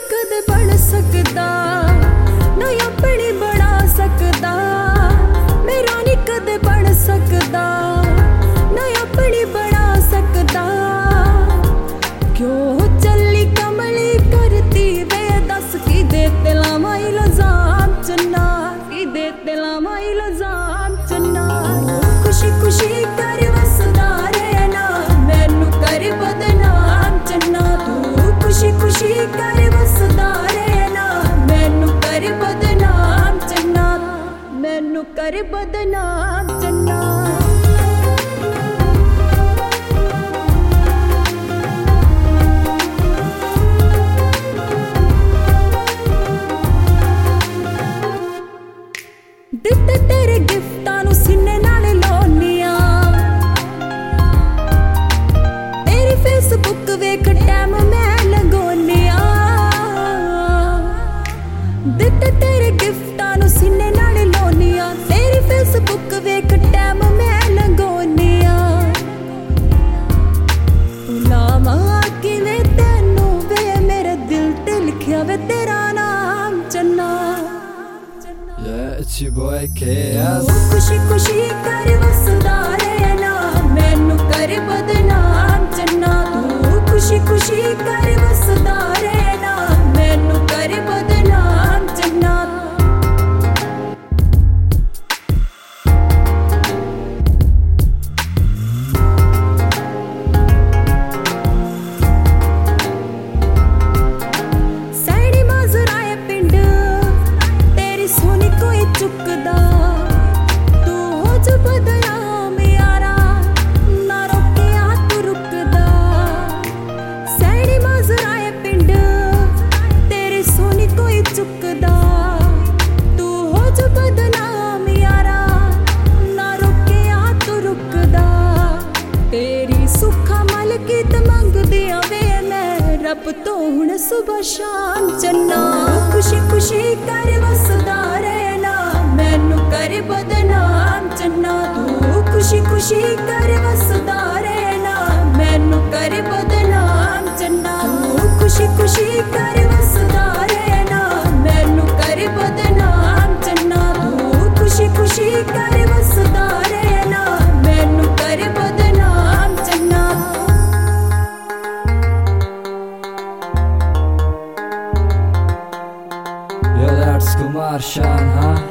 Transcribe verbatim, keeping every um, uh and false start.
कदे बन सकदा, ना अपनी बना सकदा। मेरा नी कदे बन सकदा, ना अपनी बना सकदा। क्यों चली कमली करती वे दस की दे लावा इल्जाम चन्ना, की दे लावा इल्जाम चन्ना। खुशी खुशी कर वसदा रहना, मैनू कर बदनाम चन्ना। तू खुशी खुशी कर वसदा रहना, मैनू कर बदनाम चन्ना, मैनू कर बदनाम चन्ना। दिते तेरे गिफ्टां नू सीने नाल लाउनिया, तेरी फेसबुक वेख टैम मैं लगोनिया। दिते तेरे गिफ्टां नू सीने नाल लाउनिया, तेरी फेसबुक वेख टैम मैं लगोनिया। भुलावा किवें तैनू वे मेरे दिल ते लिखिया वे तेरा नाम चन्ना। Yeah, it's your boy K S. खुशी खुशी कर वसदा रहना, मैनू कर बदनाम चन्ना। तू खुशी खुशी कर वसदा रहना, मैनू कर बदनाम चन्ना। सैनी माजराए पिंड तेरी सोनी कोई चुकदा, तू हो जो बदनाम यारा, ना रोकिया तू रुकदा। सैनी माजराए पिंड तेरी सोनी कोई चुकदा, तू हो जो बदनाम यारा, ना रोकिया तू रुकदा। तेरी सुखा मल गीत मंगदिया वे मैं रब तो हुण सुबह शाम चन्ना। खुशी खुशी कर वसदा रहना, मैनू कर बदनाम चन्ना। तू खुशी खुशी कर वसदा रहना, मैनू कर बदनाम चन्ना। तू खुशी खुशी कर वसदा रहना, मैनू कर बदनाम चन्ना। तू खुशी खुशी कर वसदा रहना, मैनू कर बदनाम चन्ना। Yeah, that's Kumar Shan, huh?